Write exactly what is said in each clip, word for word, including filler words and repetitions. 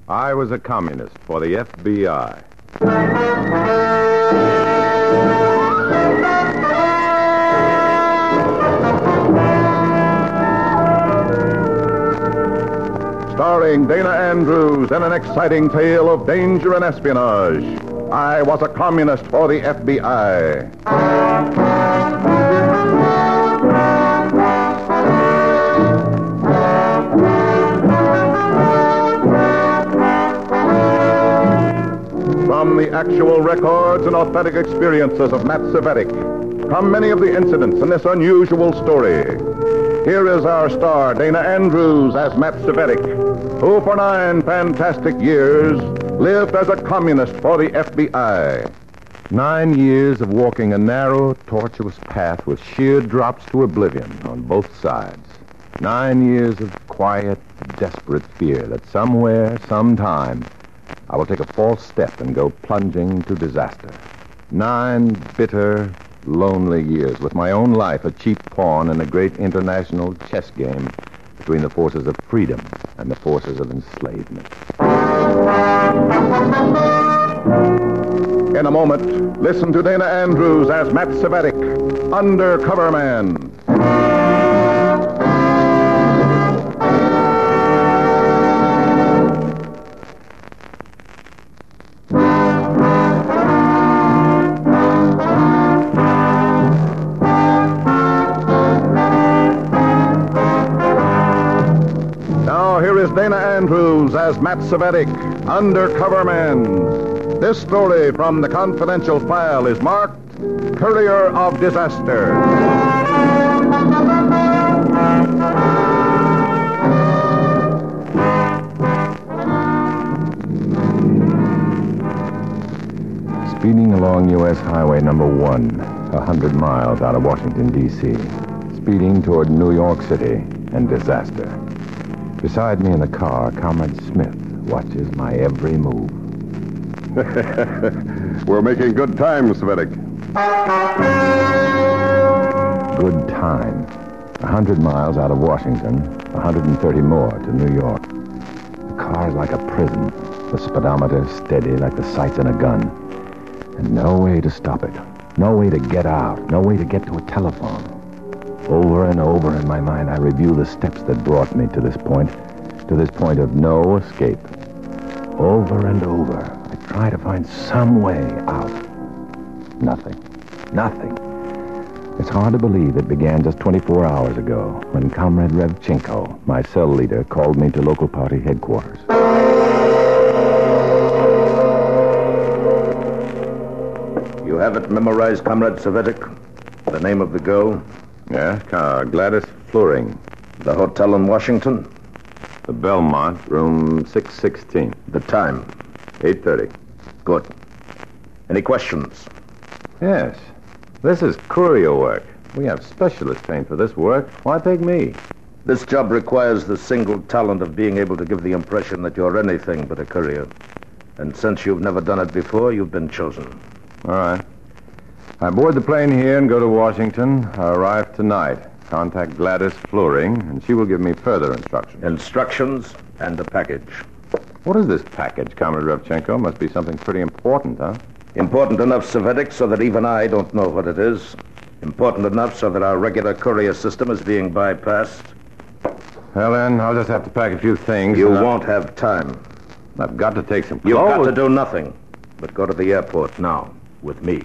I was a communist for the F B I. Starring Dana Andrews in an exciting tale of danger and espionage. I was a communist for the F B I. From the actual records and authentic experiences of Matt Cvetic come many of the incidents in this unusual story. Here is our star, Dana Andrews, as Matt Cvetic, who for nine fantastic years lived as a communist for the F B I. Nine years of walking a narrow, tortuous path with sheer drops to oblivion on both sides. Nine years of quiet, desperate fear that somewhere, sometime, I will take a false step and go plunging to disaster. Nine bitter, lonely years with my own life a cheap pawn in a great international chess game between the forces of freedom and the forces of enslavement. In a moment, listen to Dana Andrews as Matt Cvetic, Undercover Man. Dana Andrews as Matt Cvetic, Undercover Man. This story from the confidential file is marked Courier of Disaster. Speeding along U S Highway number one, a hundred miles out of Washington, D C Speeding toward New York City and disaster. Beside me in the car, Comrade Smith watches my every move. We're making good time, Cvetic. Good time. A hundred miles out of Washington, a hundred and thirty more to New York. The car is like a prison. The speedometer steady like the sights in a gun. And no way to stop it. No way to get out. No way to get to a telephone. Over and over in my mind, I review the steps that brought me to this point, to this point of no escape. Over and over, I try to find some way out. Nothing. Nothing. It's hard to believe it began just twenty-four hours ago when Comrade Revchenko, my cell leader, called me to local party headquarters. You have it memorized, Comrade Cvetic? The name of the girl? Yeah, uh, Gladys Fluring. The hotel in Washington? The Belmont, room six sixteen. The time? eight thirty. Good. Any questions? Yes. This is courier work. We have specialists trained for this work. Why take me? This job requires the single talent of being able to give the impression that you're anything but a courier. And since you've never done it before, you've been chosen. All right. I board the plane here and go to Washington. I arrive tonight. Contact Gladys Fluring, and she will give me further instructions. Instructions and a package. What is this package, Comrade Revchenko? Must be something pretty important, huh? Important enough, Cvetic, so that even I don't know what it is. Important enough so that our regular courier system is being bypassed. Well, then, I'll just have to pack a few things. You and won't I... have time. I've got to take some clothes. You've got to do nothing but go to the airport now with me.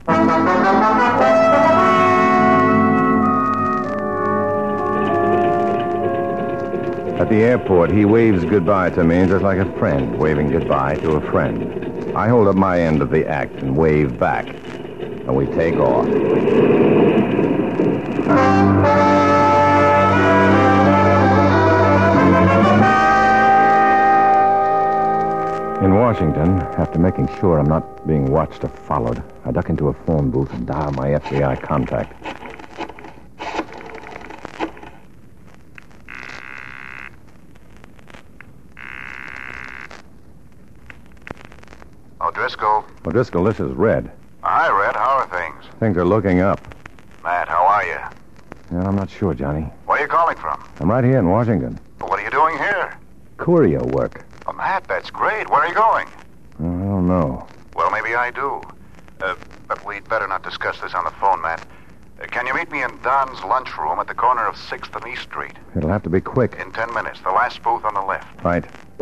At the airport, he waves goodbye to me just like a friend waving goodbye to a friend. I hold up my end of the act and wave back, and we take off. In Washington, after making sure I'm not being watched or followed, I duck into a phone booth and dial my F B I contact. O'Driscoll. O'Driscoll, this is Red. Hi, Red. How are things? Things are looking up. Matt, how are you? Yeah, I'm not sure, Johnny. Where are you calling from? I'm right here in Washington. What are you doing here? Courier work. Well, Matt, that's great. Where are you going? I don't know. Well, maybe I do. Uh, but we'd better not discuss this on the phone, Matt. Uh, can you meet me in Don's lunchroom at the corner of sixth and East Street? It'll have to be quick. In ten minutes. The last booth on the left. Right.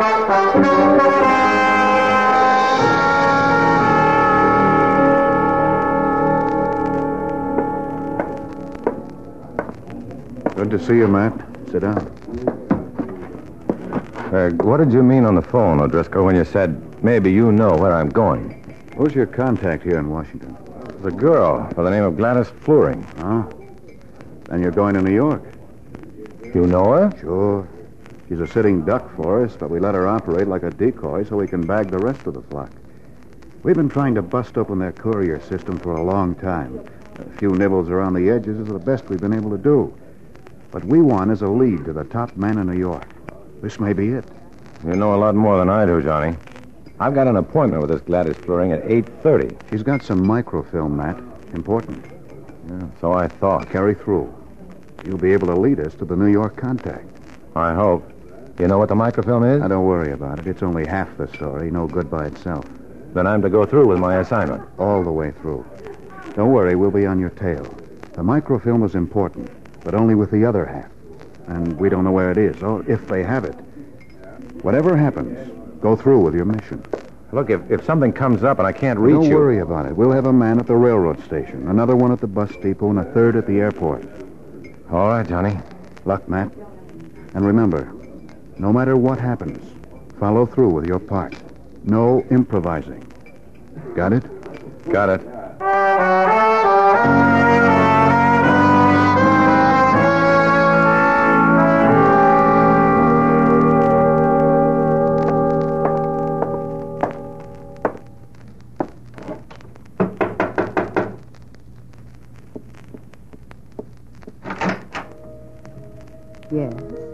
Good to see you, Matt. Sit down. Uh, what did you mean on the phone, O'Driscoll, when you said, maybe you know where I'm going? Who's your contact here in Washington? The girl by the name of Gladys Fluring. Oh? Then you're going to New York? You know her? Sure. She's a sitting duck for us, but we let her operate like a decoy so we can bag the rest of the flock. We've been trying to bust open their courier system for a long time. A few nibbles around the edges is the best we've been able to do. What we want is a lead to the top man in New York. This may be it. You know a lot more than I do, Johnny. I've got an appointment with this Gladys Fluring at eight thirty. She's got some microfilm, Matt. Important. Yeah, so I thought. Carry through. You'll be able to lead us to the New York contact. I hope. You know what the microfilm is? Now, don't worry about it. It's only half the story, no good by itself. Then I'm to go through with my assignment. All the way through. Don't worry, we'll be on your tail. The microfilm is important, but only with the other half. And we don't know where it is, or if they have it. Whatever happens, go through with your mission. Look, if, if something comes up and I can't reach Don't you... Don't worry about it. We'll have a man at the railroad station, another one at the bus depot, and a third at the airport. All right, Johnny. Luck, Matt. And remember, no matter what happens, follow through with your part. No improvising. Got it? Got it. Yes.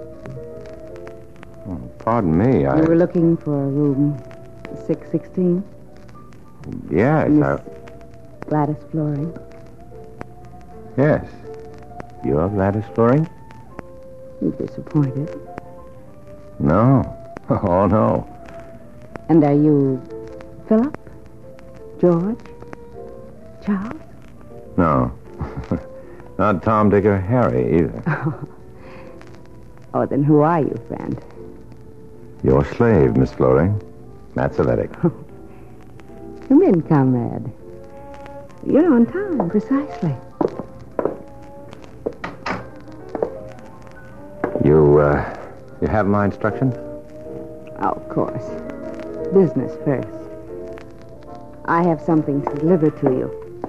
Oh, pardon me, I... You were looking for a room six sixteen? Yes, Miss I... Gladys Fluring? Yes. You're Gladys Fluring? You disappointed? No. Oh, no. And are you Philip? George? Charles? No. Not Tom, Dick, or Harry, either. Oh, then who are you, friend? Your slave, Miss Fluring. Matt Savetic. Come in, comrade. You're on time, precisely. You, uh, you have my instructions? Oh, of course. Business first. I have something to deliver to you.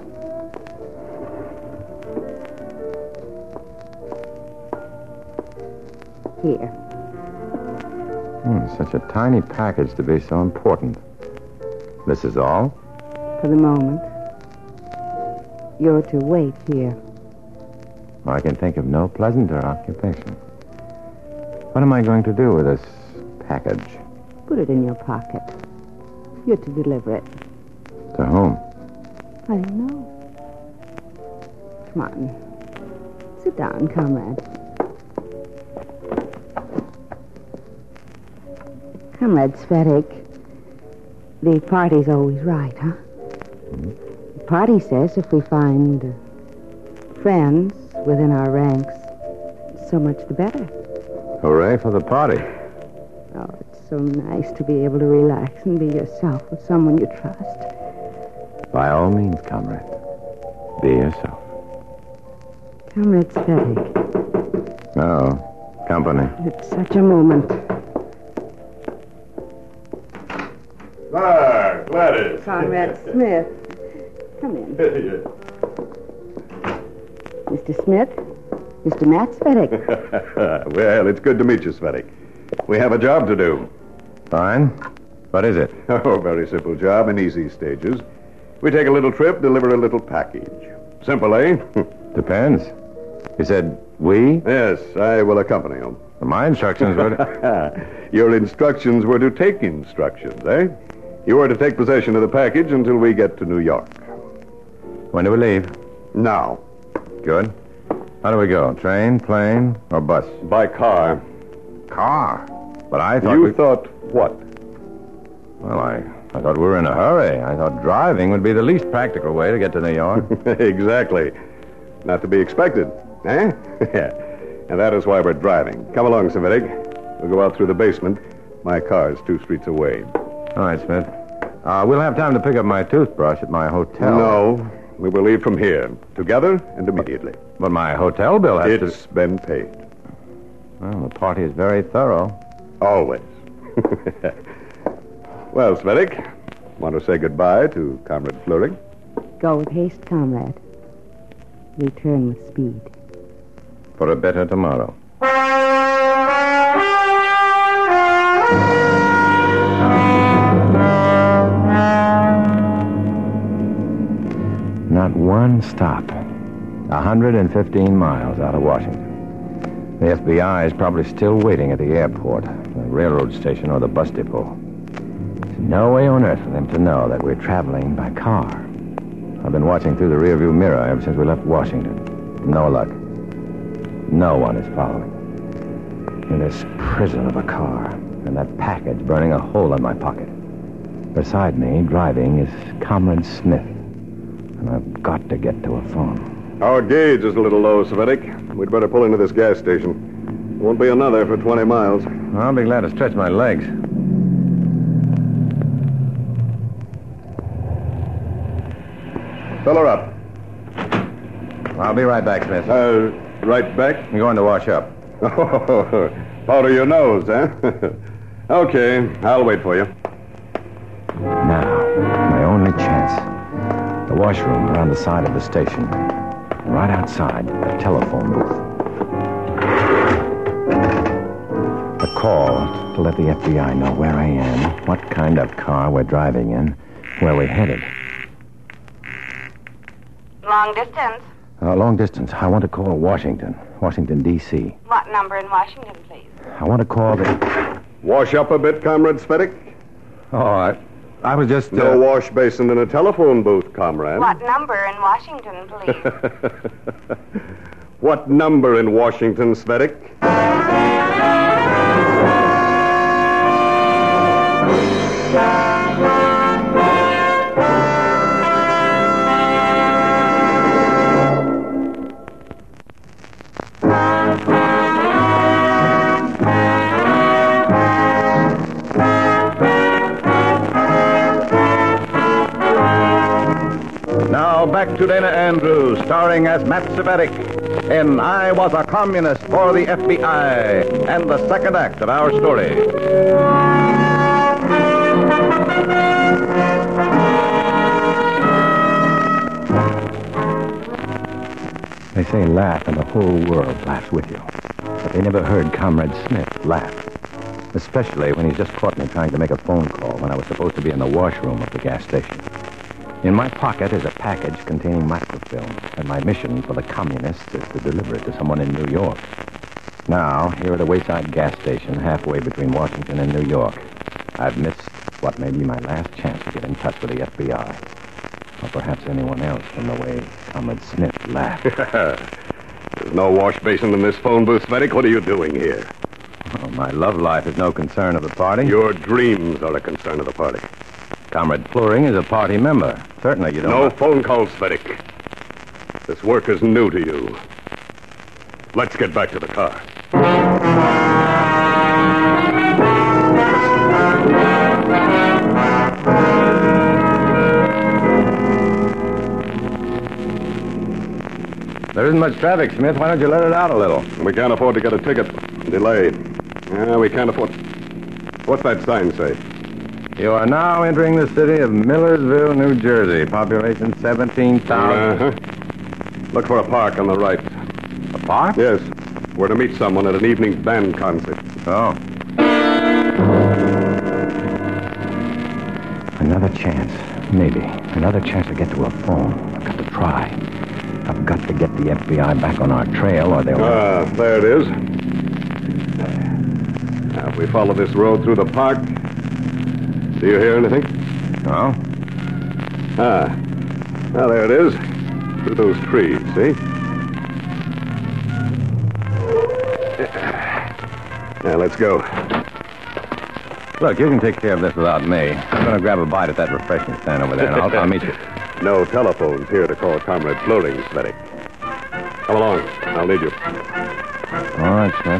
Here. Hmm, such a tiny package to be so important. This is all? For the moment. You're to wait here. I can think of no pleasanter occupation. What am I going to do with this package? Put it in your pocket. You're to deliver it. To whom? I don't know. Come on. Sit down, comrade. Comrade Svetic, the party's always right, huh? Mm-hmm. The party says if we find uh, friends within our ranks, so much the better. Hooray for the party. Oh, it's so nice to be able to relax and be yourself with someone you trust. By all means, comrade. Be yourself. Comrade Svetic. Oh, company. It's such a moment. Ah, Gladys. Conrad Smith. Come in. Mister Smith, Mister Matt Svetic. Well, it's good to meet you, Svetic. We have a job to do. Fine. What is it? Oh, very simple job in easy stages. We take a little trip, deliver a little package. Simple, eh? Depends. You said we? Yes, I will accompany you. My instructions were to... Your instructions were to take instructions, eh? You were to take possession of the package until we get to New York. When do we leave? Now. Good. How do we go? Train, plane, or bus? By car. Car. But I thought You we... thought what? Well, I, I thought we were in a hurry. I thought driving would be the least practical way to get to New York. Exactly. Not to be expected, eh? Yeah. And that is why we're driving. Come along, Semitic. We'll go out through the basement. My car's two streets away. All right, Smith. Uh, we'll have time to pick up my toothbrush at my hotel. No, we will leave from here, together and immediately. But my hotel bill has to... It's been paid. Well, the party is very thorough. Always. Well, Smitic, want to say goodbye to Comrade Fleury? Go with haste, comrade. Return with speed. For a better tomorrow. Not one stop. one hundred fifteen miles out of Washington. The F B I is probably still waiting at the airport, the railroad station, or the bus depot. There's no way on earth for them to know that we're traveling by car. I've been watching through the rearview mirror ever since we left Washington. No luck. No one is following. In this prison of a car, and that package burning a hole in my pocket. Beside me, driving, is Comrade Smith. And I've got to get to a phone. Our gauge is a little low, Semitic. We'd better pull into this gas station. Won't be another for twenty miles. I'll be glad to stretch my legs. Fill her up. I'll be right back, Smith. Uh, right back? I'm going to wash up. Powder your nose, huh? Okay, I'll wait for you. Now, my only chance. The washroom around the side of the station. Right outside, a telephone booth. A call to let the F B I know where I am, what kind of car we're driving in, where we're headed. Long distance. Uh, long distance. I want to call Washington. Washington, D C What number in Washington, please? I want to call the... Wash up a bit, Comrade Smitic. Oh, I, I was just... Uh... No wash basin in a telephone booth, comrade. What number in Washington, please? What number in Washington, Smitic? Now back to Dana Andrews, starring as Matt Cvetic in I Was a Communist for the F B I, and the second act of our story. They say laugh and the whole world laughs with you. But they never heard Comrade Smith laugh. Especially when he's just caught me trying to make a phone call when I was supposed to be in the washroom of the gas station. In my pocket is a package containing microfilm, and my mission for the communists is to deliver it to someone in New York. Now, here at a wayside gas station halfway between Washington and New York, I've missed what may be my last chance to get in touch with the F B I. Or perhaps anyone else from the way Comrade Smith laughed. There's no wash basin in this phone booth, Smitic. What are you doing here? Oh, my love life is no concern of the party. Your dreams are a concern of the party. Comrade Fleury is a party member. Certainly you don't... No phone calls, Smitic. This work is new to you. Let's get back to the car. There isn't much traffic, Smith. Why don't you let it out a little? We can't afford to get a ticket. Delayed. Yeah, we can't afford... What's that sign say? You are now entering the city of Millersville, New Jersey. Population seventeen thousand. Uh-huh. Look for a park on the right. A park? Yes. We're to meet someone at an evening band concert. Oh. Another chance. Maybe. Another chance to get to a phone. I've got to try. I've got to get the F B I back on our trail or they'll... Ah, there it is. Now, if we follow this road through the park... Do you hear anything? No. Ah. Now, there it is. Through those trees, see? Now, let's go. Look, you can take care of this without me. I'm going to grab a bite at that refreshment stand over there, and I'll, I'll meet you. No telephones here to call Comrade Floring, Sveti. Come along. I'll need you. All right, Smith.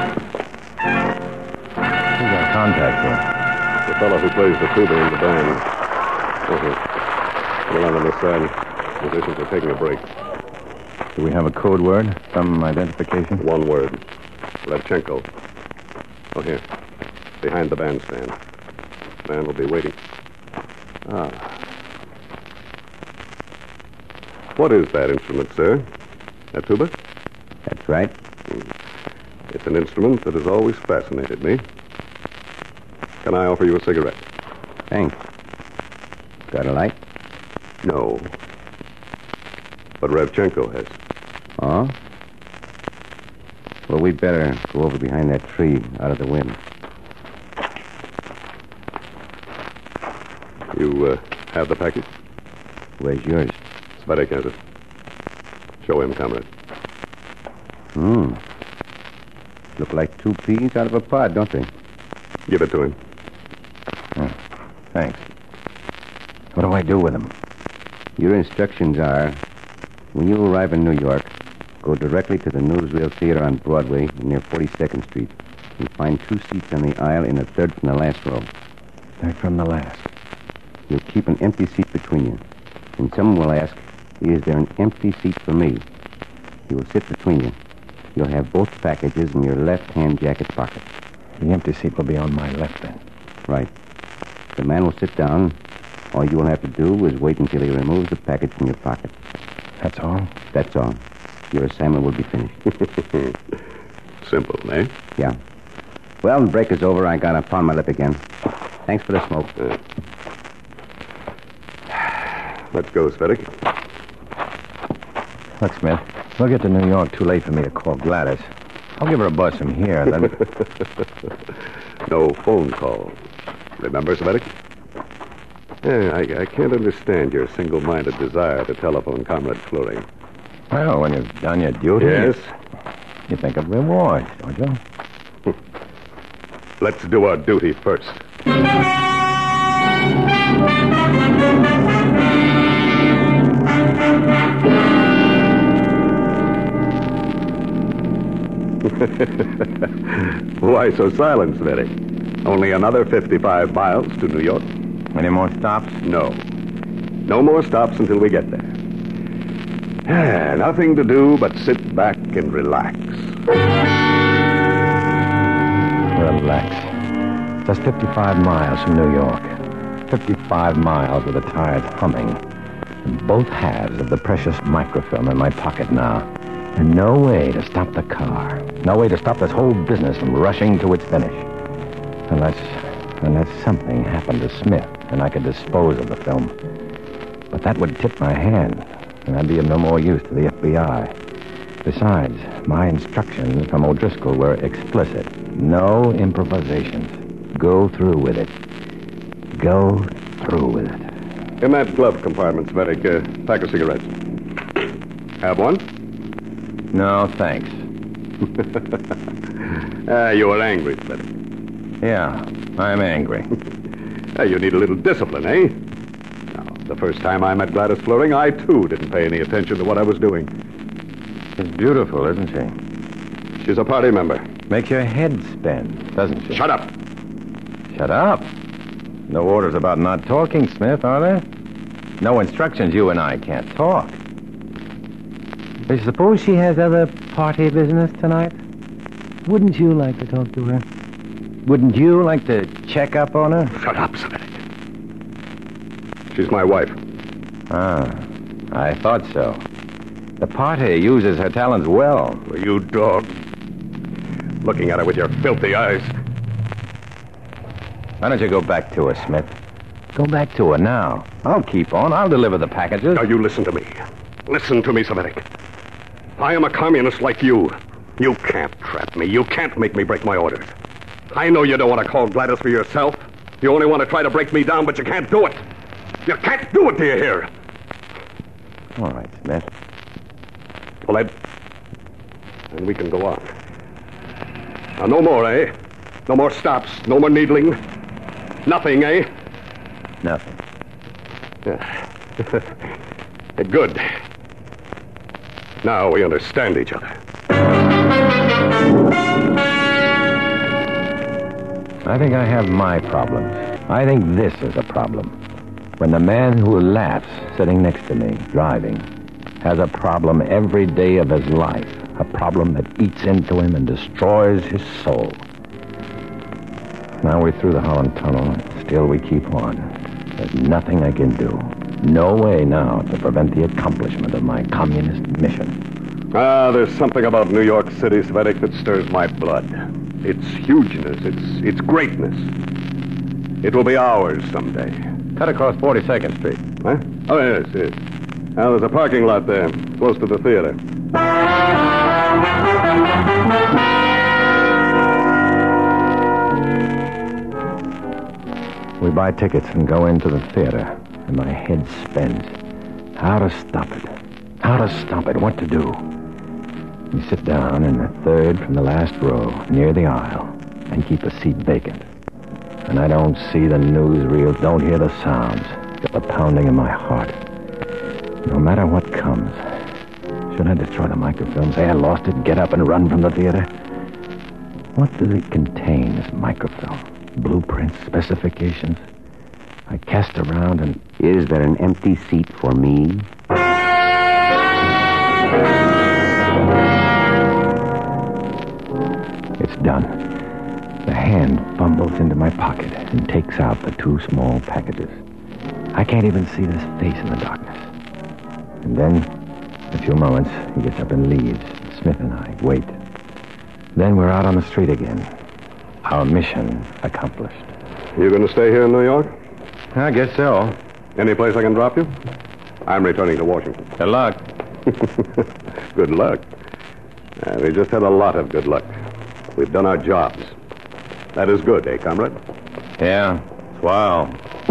Who's our contact here? The fellow who plays the tuba in the band. Uh-huh. Come along on this side. Musicians are taking a break. Do we have a code word? Some identification? One word. Levchenko. Oh, here. Behind the bandstand. Man will be waiting. Ah. What is that instrument, sir? A tuba? That's right. It's an instrument that has always fascinated me. Can I offer you a cigarette? Thanks. Got a light? No. But Revchenko has. Oh? Well, we'd better go over behind that tree, out of the wind. You uh, have the package? Where's yours? Sveti has it. Show him, comrade. Hmm. Look like two peas out of a pod, don't they? Give it to him. Oh, thanks. What do I do with them? Your instructions are, when you arrive in New York, go directly to the Newsreel Theater on Broadway near forty-second Street. You'll find two seats on the aisle in the third from the last row. Third from the last. You'll keep an empty seat between you. And someone will ask, is there an empty seat for me? You will sit between you. You'll have both packages in your left-hand jacket pocket. The empty seat will be on my left then. Right. The man will sit down. All you will have to do is wait until he removes the package from your pocket. That's all? That's all. Your assignment will be finished. Simple, eh? Yeah. Well, the break is over. I got a pound on my lip again. Thanks for the smoke. Uh, let's go, Sveti. Look, Smith, we'll get to New York too late for me to call Gladys. I'll give her a buzz from here, then... No phone call. Remember, Sveti? Yeah, I, I can't understand your single-minded desire to telephone Comrade Floring. Well, when you've done your duty... Yes? You think of rewards, don't you? Let's do our duty first. Why so silent, Sveti? Only another fifty-five miles to New York. Any more stops? No. No more stops until we get there. Ah, nothing to do but sit back and relax. Relax. Just fifty-five miles from New York. fifty-five miles with a tired humming. And both halves of the precious microfilm in my pocket now. And no way to stop the car. No way to stop this whole business from rushing to its finish. Unless, unless something happened to Smith and I could dispose of the film. But that would tip my hand, and I'd be of no more use to the F B I. Besides, my instructions from O'Driscoll were explicit. No improvisations. Go through with it. Go through with it. In that glove compartment, Sveti, uh, pack of cigarettes. Have one? No, thanks. Ah, you were angry, Sveti. Yeah, I'm angry. Ah, you need a little discipline, eh? Now, the first time I met Gladys Floring, I, too, didn't pay any attention to what I was doing. She's beautiful, isn't she? She's a party member. Makes your head spin, doesn't she? Shut up. Shut up. No orders about not talking, Smith, are there? No instructions you and I can't talk. I suppose she has other party business tonight? Wouldn't you like to talk to her? Wouldn't you like to check up on her? Shut up, Sveti. She's my wife. Ah, I thought so. The party uses her talents well. Well, you dog. Looking at her with your filthy eyes. Why don't you go back to her, Smith? Go back to her now. I'll keep on. I'll deliver the packages. Now, you listen to me. Listen to me, Sveti. I am a communist like you. You can't trap me. You can't make me break my orders. I know you don't want to call Gladys for yourself. You only want to try to break me down, but you can't do it. You can't do it, do you hear? All right, Smith. Well, then, then we can go on. Now, no more, eh? No more stops. No more needling. Nothing, eh? Nothing. Good. Now we understand each other. I think I have my problems. I think this is a problem. When the man who laughs sitting next to me, driving, has a problem every day of his life. A problem that eats into him and destroys his soul. Now we're through the Holland Tunnel, and still we keep on. There's nothing I can do. No way now to prevent the accomplishment of my communist mission. Ah, there's something about New York City, Svedek, that stirs my blood. Its hugeness, its its greatness. It will be ours someday. Cut across forty-second Street. Huh? Oh, yes, yes. Now, there's a parking lot there, close to the theater. We buy tickets and go into the theater, and my head spins. How to stop it? How to stop it? What to do? We sit down in the third from the last row, near the aisle, and keep a seat vacant. And I don't see the newsreels, don't hear the sounds, just the pounding in my heart. No matter what comes, should I destroy the microfilm, say I lost it, get up and run from the theater? What does it contain, this microfilm? Blueprints, specifications? I cast around and... Is there an empty seat for me? It's done. The hand fumbles into my pocket and takes out the two small packages. I can't even see this face in the darkness. And then, in a few moments, he gets up and leaves. Smith and I wait. Then we're out on the street again. Our mission accomplished. You going to stay here in New York? I guess so. Any place I can drop you? I'm returning to Washington. Good luck. Good luck? Uh, we just had a lot of good luck. We've done our jobs. That is good, eh, comrade? Yeah. Wow.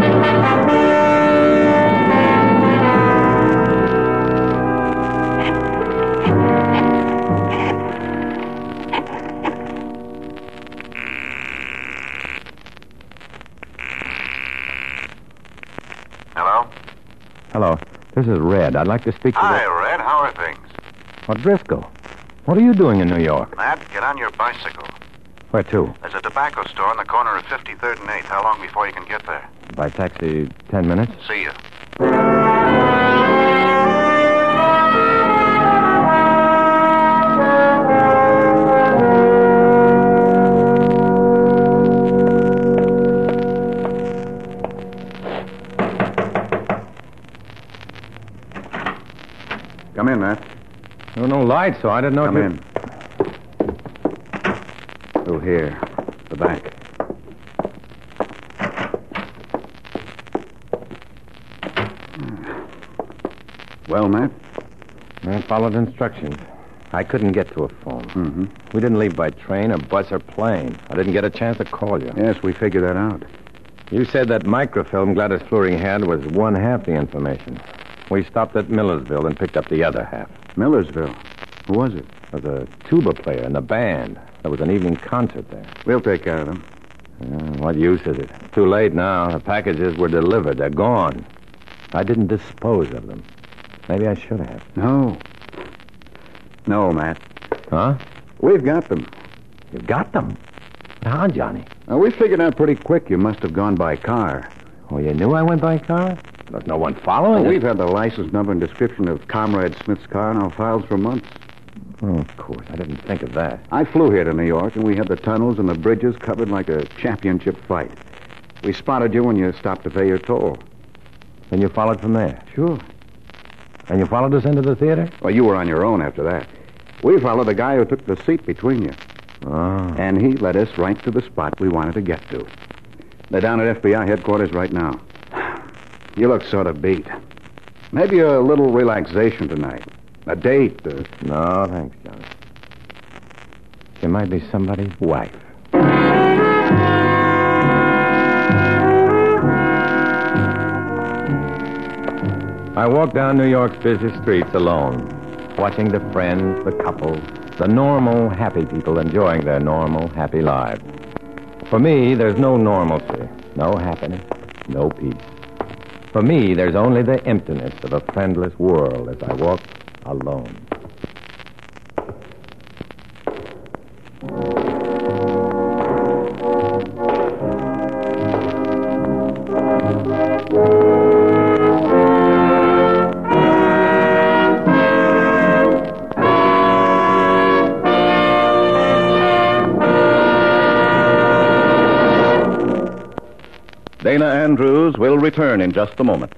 Hello? Hello. This is Red. I'd like to speak to Hi, the... Red. How are things? Oh, Driscoll. What are you doing in New York? Matt, get on your bicycle. Where to? There's a tobacco store on the corner of fifty-third and eighth. How long before you can get there? By taxi, ten minutes? See you. Come in, Matt. There were no lights, so I didn't know... Come you... in. Through here. The back. Well, Matt? I followed instructions. I couldn't get to a phone. Mm-hmm. We didn't leave by train or bus or plane. I didn't get a chance to call you. Yes, we figured that out. You said that microfilm Gladys Fleury had was one half the information. We stopped at Millersville and picked up the other half. Millersville? Who was it? There was a tuba player in the band. There was an evening concert there. We'll take care of them. Uh, what use is it? Too late now. The packages were delivered. They're gone. I didn't dispose of them. Maybe I should have. No. No, Matt. Huh? We've got them. You've got them? How, Johnny? Now, we figured out pretty quick you must have gone by car. Oh, you knew I went by car? There's no one following Well, us. we've had the license number and description of Comrade Smith's car in our files for months. Oh, of course. I didn't think of that. I flew here to New York, and we had the tunnels and the bridges covered like a championship fight. We spotted you when you stopped to pay your toll. Then you followed from there? Sure. And you followed us into the theater? Well, you were on your own after that. We followed the guy who took the seat between you. Oh. And he led us right to the spot we wanted to get to. They're down at F B I headquarters right now. You look sort of beat. Maybe a little relaxation tonight. A date. Uh... No, thanks, Johnny. She might be somebody's wife. I walk down New York's busy streets alone, watching the friends, the couples, the normal, happy people enjoying their normal, happy lives. For me, there's no normalcy. no happiness, no peace. For me, there's only the emptiness of a friendless world as I walk alone. Dana Andrews will return in just a moment.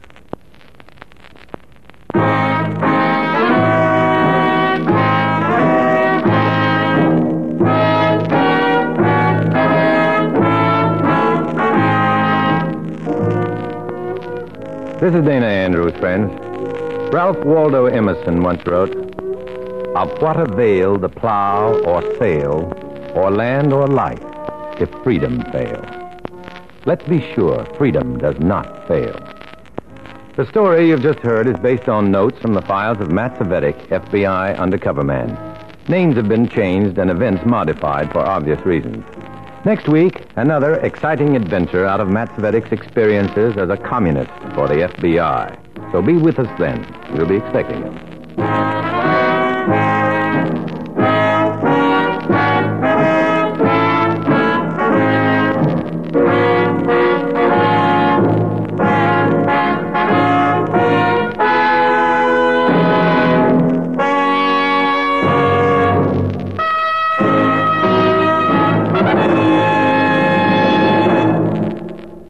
This is Dana Andrews, friends. Ralph Waldo Emerson once wrote, "Of what avail the plow or sail, or land or life, if freedom fail?" Let's be sure freedom does not fail. The story you've just heard is based on notes from the files of Matt Cvetic, F B I undercover man. Names have been changed and events modified for obvious reasons. Next week, another exciting adventure out of Matt Cvetic's experiences as a communist for the F B I. So be with us then. We'll be expecting him.